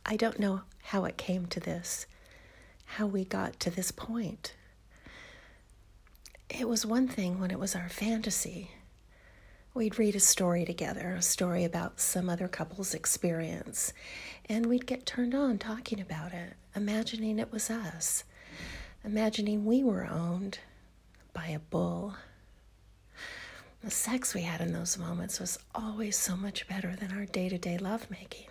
I don't know how it came to this, how we got to this point. It was one thing when it was our fantasy. We'd read a story together, a story about some other couple's experience, and we'd get turned on talking about it, imagining it was us, imagining we were owned by a bull. The sex we had in those moments was always so much better than our day-to-day lovemaking.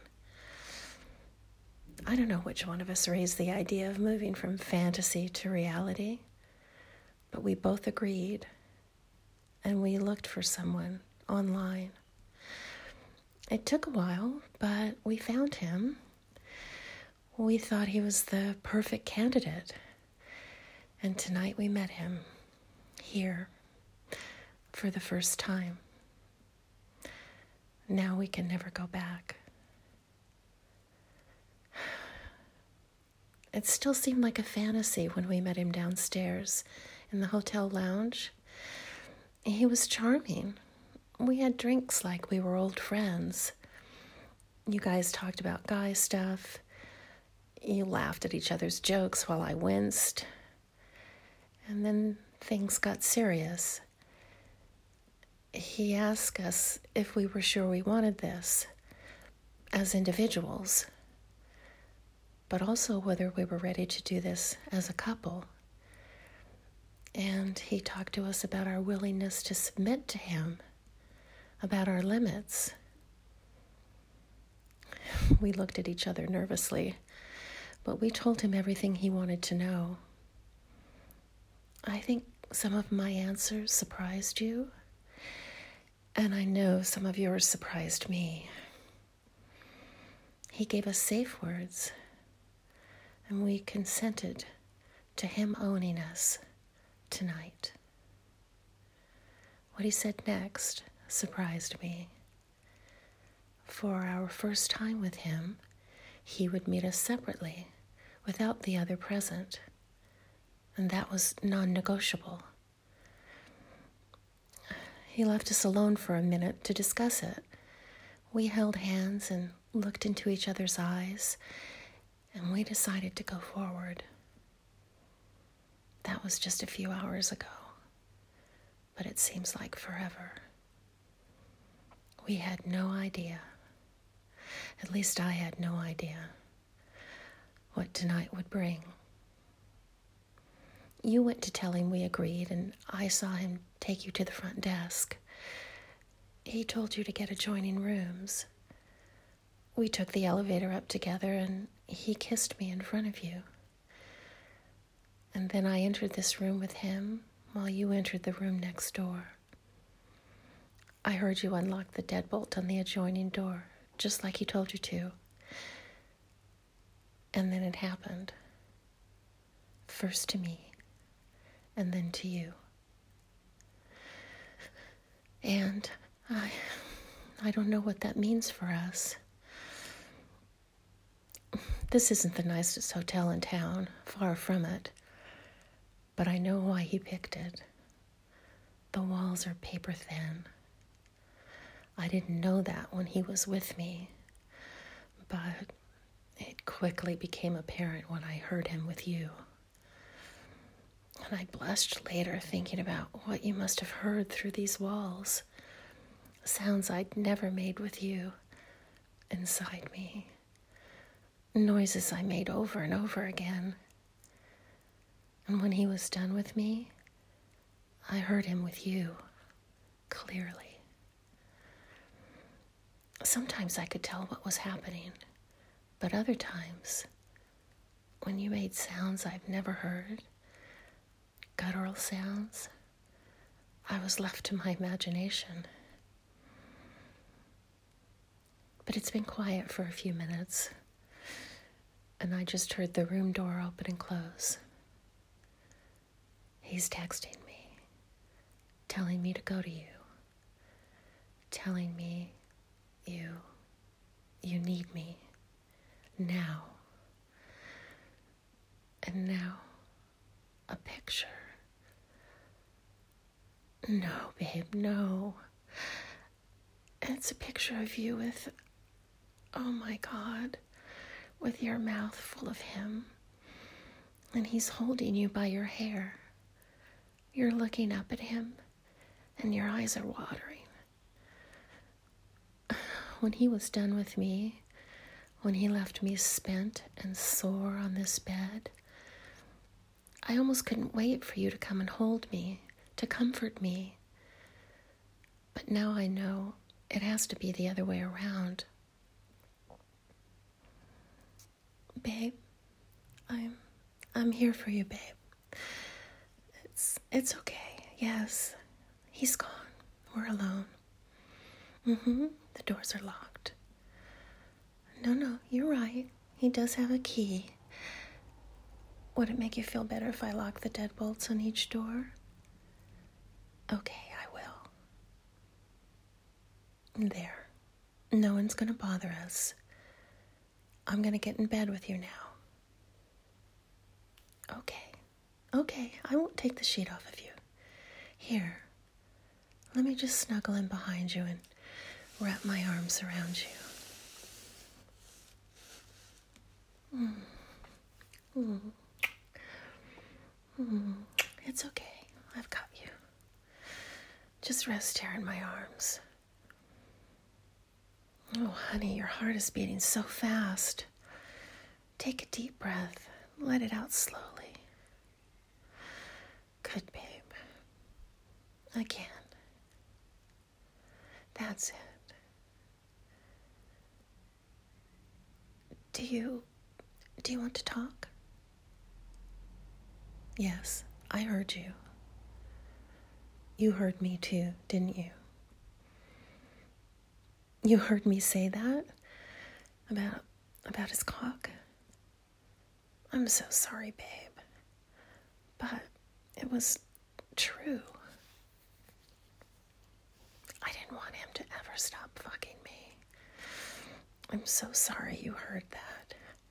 I don't know which one of us raised the idea of moving from fantasy to reality, but we both agreed, and we looked for someone online. It took a while, but we found him. We thought he was the perfect candidate, and tonight we met him here for the first time. Now we can never go back. It still seemed like a fantasy when we met him downstairs in the hotel lounge. He was charming. We had drinks like we were old friends. You guys talked about guy stuff. You laughed at each other's jokes while I winced. And then things got serious. He asked us if we were sure we wanted this as individuals, but also whether we were ready to do this as a couple. And he talked to us about our willingness to submit to him, about our limits. We looked at each other nervously, but we told him everything he wanted to know. I think some of my answers surprised you, and I know some of yours surprised me. He gave us safe words, and we consented to him owning us tonight. What he said next surprised me. For our first time with him, he would meet us separately, without the other present, and that was non-negotiable. He left us alone for a minute to discuss it. We held hands and looked into each other's eyes, and we decided to go forward. That was just a few hours ago, but it seems like forever. We had no idea, at least I had no idea, what tonight would bring. You went to tell him we agreed, and I saw him take you to the front desk. He told you to get adjoining rooms. We took the elevator up together, and he kissed me in front of you. And then I entered this room with him while you entered the room next door. I heard you unlock the deadbolt on the adjoining door, just like he told you to. And then it happened. First to me, and then to you. And I don't know what that means for us. This isn't the nicest hotel in town, far from it. But I know why he picked it. The walls are paper thin. I didn't know that when he was with me, but it quickly became apparent when I heard him with you. And I blushed later thinking about what you must have heard through these walls. Sounds I'd never made with you inside me. Noises I made over and over again. And when he was done with me, I heard him with you clearly. Sometimes I could tell what was happening, but other times, when you made sounds I've never heard, guttural sounds, I was left to my imagination. But it's been quiet for a few minutes, and I just heard the room door open and close. He's texting me, telling me to go to you, telling me you need me now. And now, a picture. No, babe, no. It's a picture of you with, oh my God, with your mouth full of him, and he's holding you by your hair. You're looking up at him, and your eyes are watering. When he was done with me, when he left me spent and sore on this bed, I almost couldn't wait for you to come and hold me, to comfort me. But now I know it has to be the other way around. Babe, I'm here for you, babe. It's okay. Yes, he's gone. We're alone. The doors are locked. No, you're right. He does have a key. Would it make you feel better if I lock the deadbolts on each door? Okay, I will. There. No one's gonna bother us. I'm gonna get in bed with you now. Okay, I won't take the sheet off of you. Here, let me just snuggle in behind you and wrap my arms around you. It's okay, I've got you. Just rest here in my arms. Oh, honey, your heart is beating so fast. Take a deep breath. Let it out slowly. Good, babe. Again. That's it. Do you want to talk? Yes, I heard you. You heard me too, didn't you? You heard me say that? About his cock? I'm so sorry, babe. But it was true. I didn't want him to ever stop fucking me. I'm so sorry you heard that.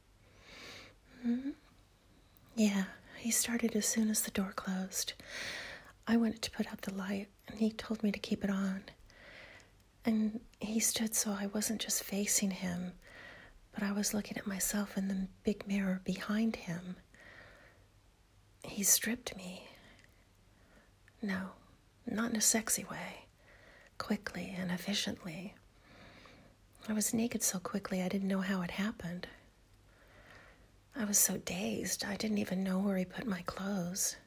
Yeah, he started as soon as the door closed. I went to put out the light, and he told me to keep it on. And he stood so I wasn't just facing him, but I was looking at myself in the big mirror behind him. He stripped me. No, not in a sexy way. Quickly and efficiently. I was naked so quickly I didn't know how it happened. I was so dazed I didn't even know where he put my clothes.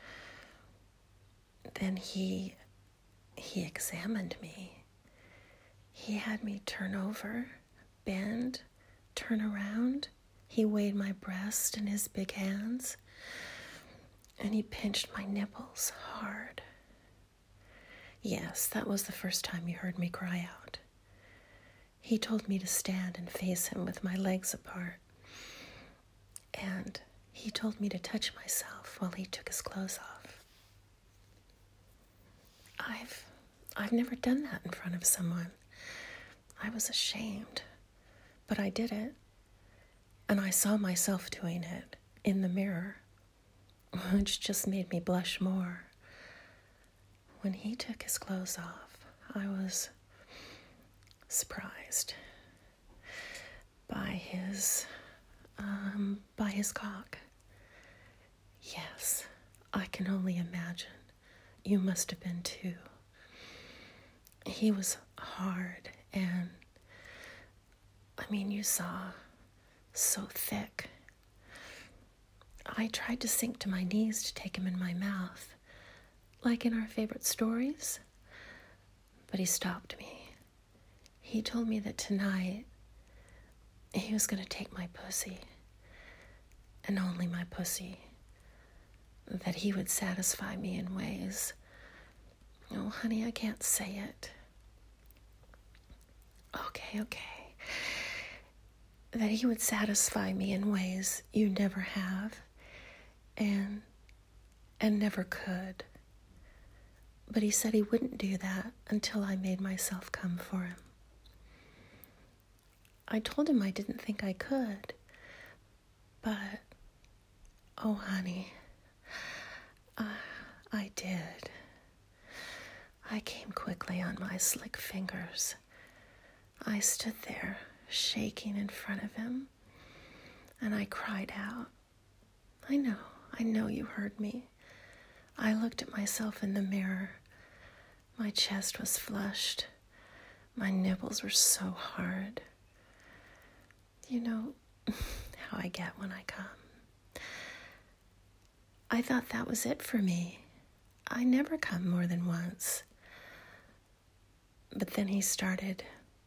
Then he examined me. He had me turn over, bend, turn around. He weighed my breast in his big hands, and he pinched my nipples hard. Yes, that was the first time you heard me cry out. He told me to stand and face him with my legs apart. And he told me to touch myself while he took his clothes off. I've never done that in front of someone. I was ashamed, but I did it. And I saw myself doing it in the mirror, which just made me blush more. When he took his clothes off, I was surprised by his cock. Yes, I can only imagine. You must have been too. He was hard and, you saw, so thick. I tried to sink to my knees to take him in my mouth, like in our favorite stories, but he stopped me. He told me that tonight he was going to take my pussy, and only my pussy, that he would satisfy me in ways. Oh, honey, I can't say it. Okay. That he would satisfy me in ways you never have and never could. But he said he wouldn't do that until I made myself come for him. I told him I didn't think I could, but, oh, honey, I did. I came quickly on my slick fingers. I stood there, shaking in front of him, And I cried out. I know you heard me. I looked at myself in the mirror. My chest was flushed. My nipples were so hard. You know how I get when I come. I thought that was it for me. I never come more than once. But then he started,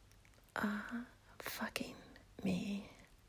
fucking me.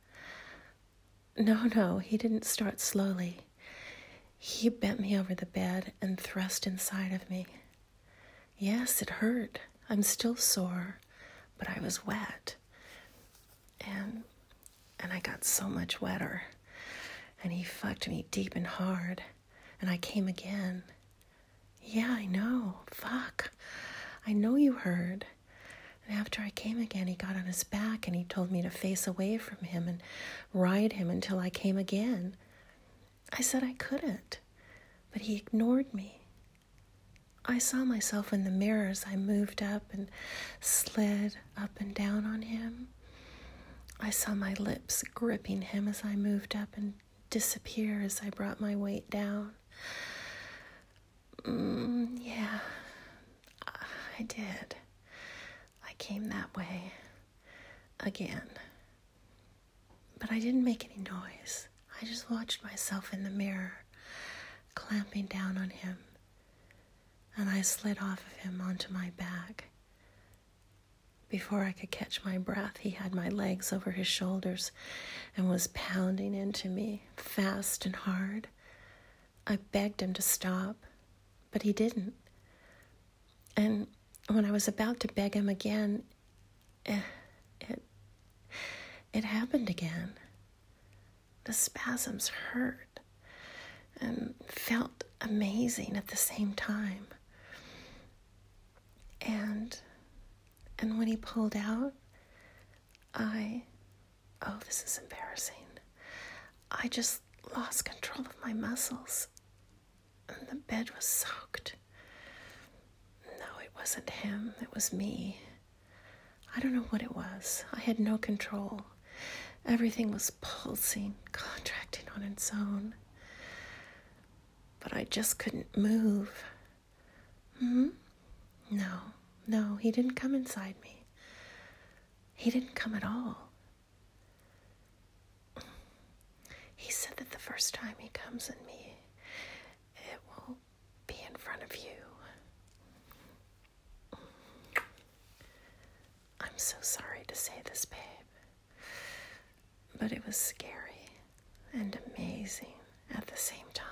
No, he didn't start slowly. He bent me over the bed and thrust inside of me. Yes, it hurt. I'm still sore, but I was wet. And I got so much wetter. And he fucked me deep and hard. And I came again. Yeah, I know. Fuck. I know you heard. And after I came again, he got on his back and he told me to face away from him and ride him until I came again. I said I couldn't, but he ignored me. I saw myself in the mirror as I moved up and slid up and down on him. I saw my lips gripping him as I moved up and disappear as I brought my weight down. Yeah, I did. I came that way again. But I didn't make any noise. I just watched myself in the mirror, clamping down on him. And I slid off of him onto my back. Before I could catch my breath, he had my legs over his shoulders and was pounding into me, fast and hard. I begged him to stop, but he didn't. And when I was about to beg him again, it happened again. The spasms hurt and felt amazing at the same time. And when he pulled out, this is embarrassing. I just lost control of my muscles. And the bed was soaked. No, it wasn't him. It was me. I don't know what it was. I had no control. Everything was pulsing, contracting on its own. But I just couldn't move. No, he didn't come inside me. He didn't come at all. He said that the first time he comes in me, it will be in front of you. I'm so sorry to say this, babe. But it was scary and amazing at the same time.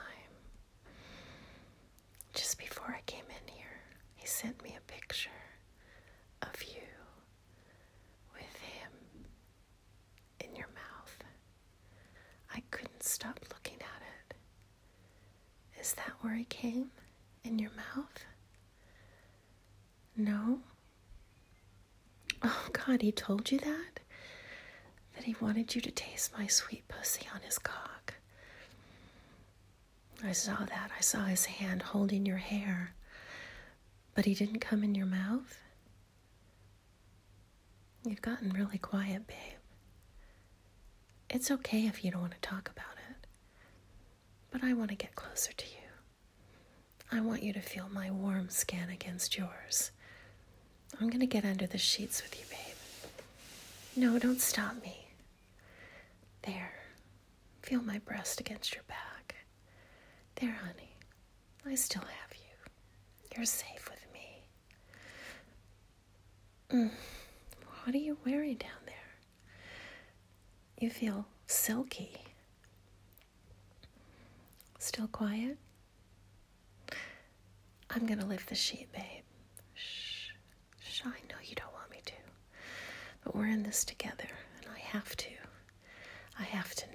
Just before I came in here, he sent me a picture of you with him in your mouth. I couldn't stop looking at it. Is that where he came? In your mouth? No? Oh, God, he told you that? That he wanted you to taste my sweet pussy on his cock. I saw that. I saw his hand holding your hair. But he didn't come in your mouth? You've gotten really quiet, babe. It's okay if you don't want to talk about it. But I want to get closer to you. I want you to feel my warm skin against yours. I'm going to get under the sheets with you, babe. No, don't stop me. There. Feel my breast against your back. There, honey. I still have you. You're safe with me. What are you wearing down there? You feel silky. Still quiet? I'm going to lift the sheet, babe. Shh. I know you don't want me to. But we're in this together, and I have to. I have to know.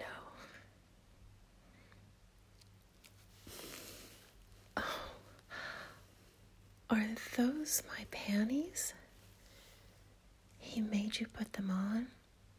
Oh. Are those my panties? He made you put them on?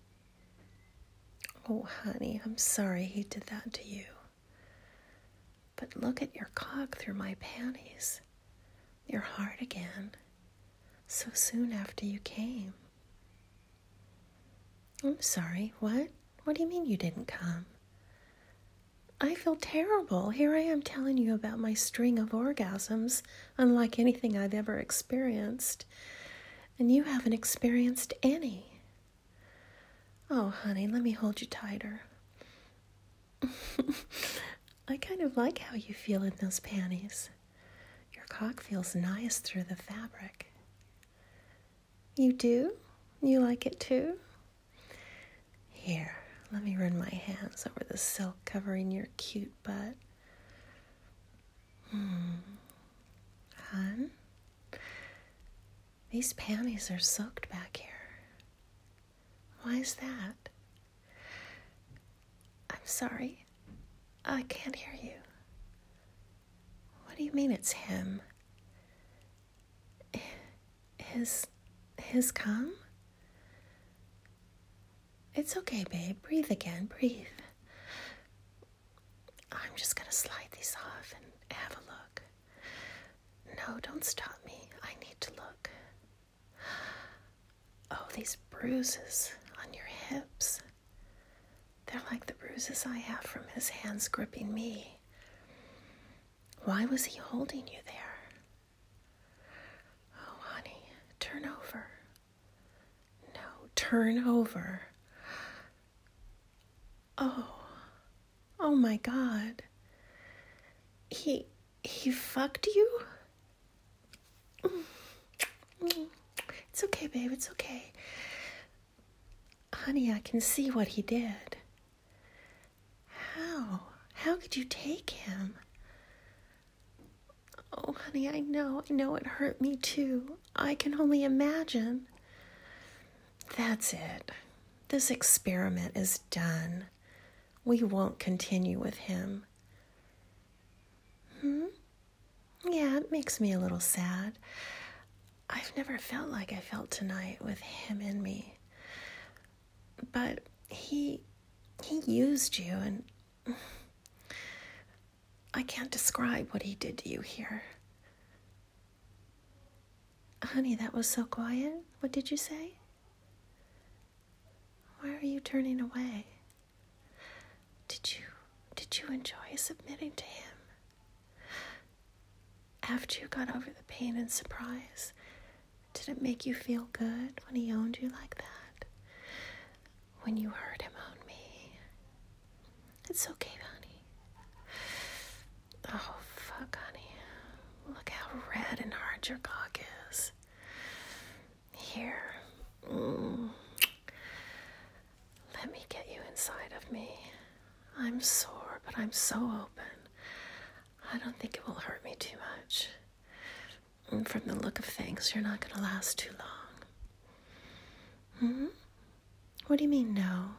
Oh, honey, I'm sorry he did that to you. But look at your cock through my panties. You're hard again. So soon after you came. I'm sorry, what? What do you mean you didn't come? I feel terrible. Here I am telling you about my string of orgasms, unlike anything I've ever experienced. And you haven't experienced any. Oh, honey, let me hold you tighter. I kind of like how you feel in those panties. Your cock feels nice through the fabric. You do? You like it too? Here, let me run my hands over the silk covering your cute butt. Hun? These panties are soaked back here. Why is that? I'm sorry. I can't hear you. What do you mean it's him? His cum? It's okay, babe. Breathe again. Breathe. I'm just gonna slide these off and have a look. No, don't stop me. I need to look. Oh, these bruises on your hips. They're like the bruises I have from his hands gripping me. Why was he holding you there? Oh, honey, turn over. No, turn over. Oh my God. He fucked you? It's okay, babe, it's okay. Honey, I can see what he did. How? How could you take him? Oh, honey, I know it hurt me too. I can only imagine. That's it. This experiment is done. We won't continue with him. Yeah, it makes me a little sad. I've never felt like I felt tonight with him in me. But he used you, and I can't describe what he did to you here. Honey, that was so quiet. What did you say? Why are you turning away? Did you enjoy submitting to him? After you got over the pain and surprise, did it make you feel good when he owned you like that? When you heard him own me? It's okay, honey. Oh, fuck, honey. Look how red and hard your cock is. Here. Let me get you inside of me. I'm sore, but I'm so open. I don't think it will hurt me too much. And from the look of things, you're not going to last too long. What do you mean, no?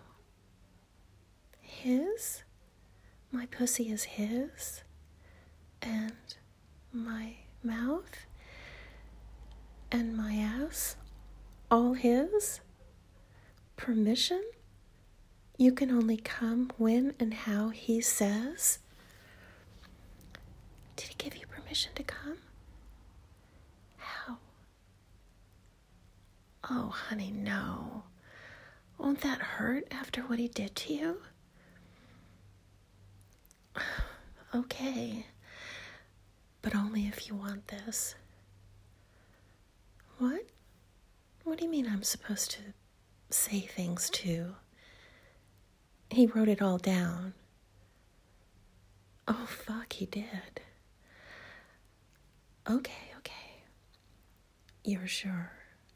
His? My pussy is his? And my mouth? And my ass? All his? Permission? You can only come when and how he says? Did he give you permission to come? How? Oh, honey, no. Won't that hurt after what he did to you? Okay. But only if you want this. What? What do you mean I'm supposed to say things to? He wrote it all down. Oh, fuck, he did. Okay. You're sure?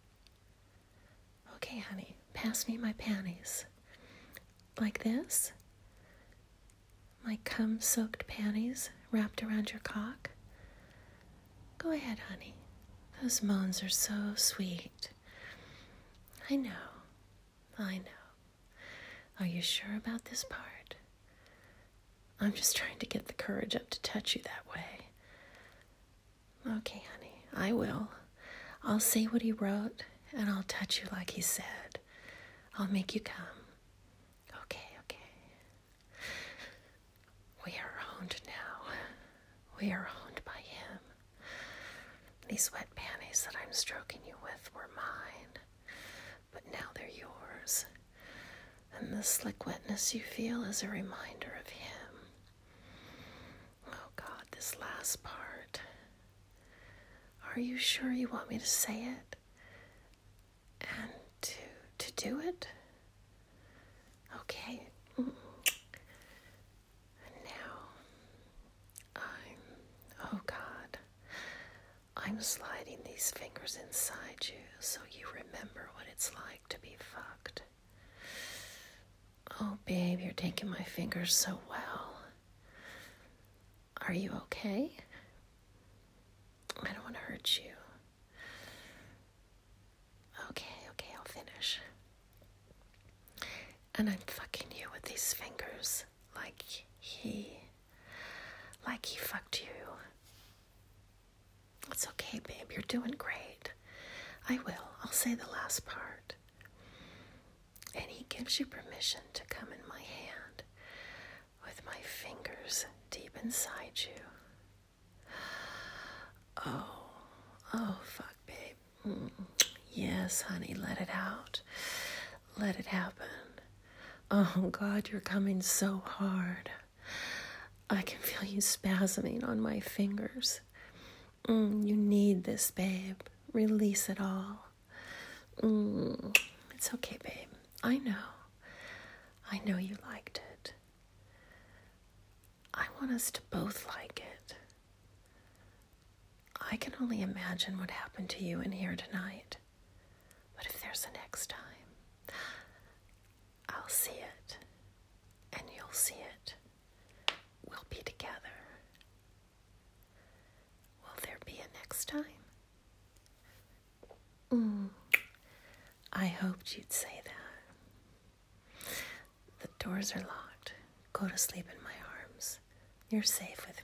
Okay, honey, pass me my panties. Like this? My cum-soaked panties wrapped around your cock? Go ahead, honey. Those moans are so sweet. I know. Are you sure about this part? I'm just trying to get the courage up to touch you that way. Okay, honey, I will. I'll say what he wrote, and I'll touch you like he said. I'll make you come. Okay. We are owned now. We are owned by him. These wet panties that I'm stroking you with were mine, but now they're yours. And the slick wetness you feel is a reminder of him. Oh God, this last part. Are you sure you want me to say it? And to do it? Okay. And now, oh God, I'm sliding these fingers inside you so you remember what it's like to be fucked. Oh, babe, you're taking my fingers so well. Are you okay? I don't want to hurt you. Okay, I'll finish. And I'm fucking you with these fingers like he fucked you. It's okay, babe, you're doing great. I'll say the last part. And he gives you permission to come in my hand with my fingers deep inside you. Oh, fuck, babe. Yes, honey, let it out. Let it happen. Oh, God, you're coming so hard. I can feel you spasming on my fingers. You need this, babe. Release it all. It's okay, babe. I know you liked it. I want us to both like it. I can only imagine what happened to you in here tonight. But if there's a next time, I'll see it. And you'll see it. We'll be together. Will there be a next time? I hoped you'd say that. The doors are locked. Go to sleep in my arms. You're safe with